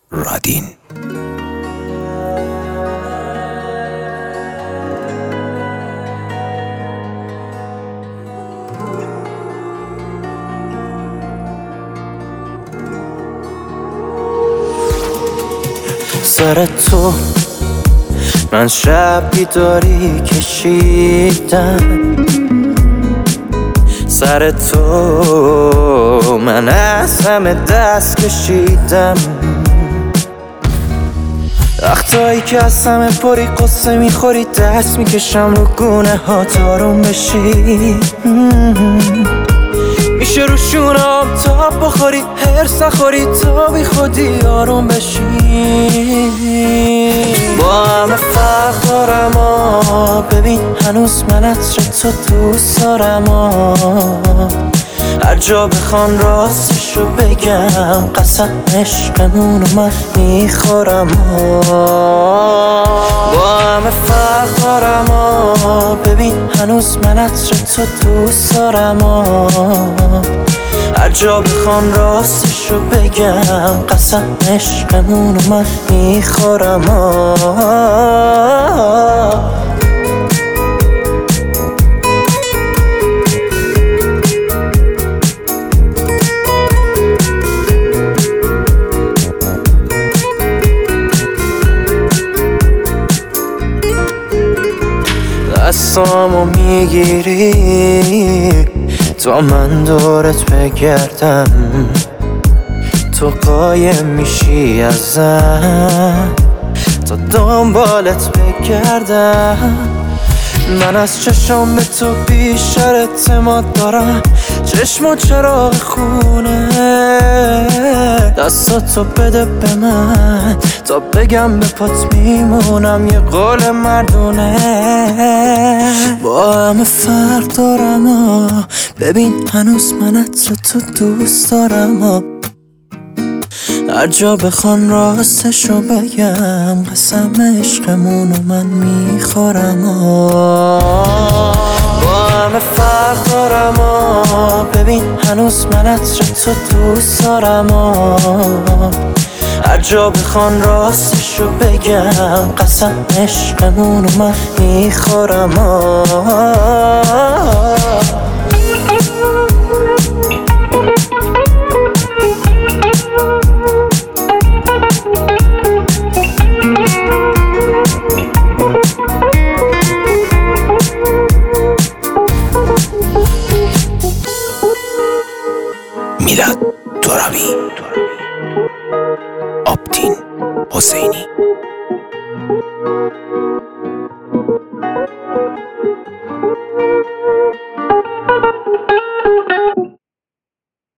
رادین. سر تو من شب بیداری کشیدم، سر تو من از همه دست کشیدم. وقتایی که از همه پری قصه میخوری دست میکشم رو گونه ها تارون بشی. میشه رو شونم تاب بخوری، هرس نخوری تا بی خودی آروم بشی. با همه فرق دارم ببین هنوز من عطر تو دوست دارم هر جا بخوان راستشو بگم قسم عشقمونو من میخورم با همه فرق دارم ببین هنوز من عطر تو دوست دارم هر جا بخوان راستشو بگم قسم عشقمونو من میخورم دستامو میگیری تا من دورت بگردم، تو قایم میشی ازم تا دنبالت بگردم. من از چشم به تو بیشتر اعتماد دارم، چشم و چراغ خونه. دستاتو بده به من تا بگم به پات میمونم، یه قول مردونه. با همه فرق دارم ببین هنوز من عطر تو دوست دارم هر جا بخوان راستشو بگم قسم عشقمونو من میخورم با همه فرق دارم ببین هنوز من عطر تو دوست دارم هر جا بخوان راستشو بگم قسم عشقمونو من میخورم میلاد ترابی، آبتین حسینی.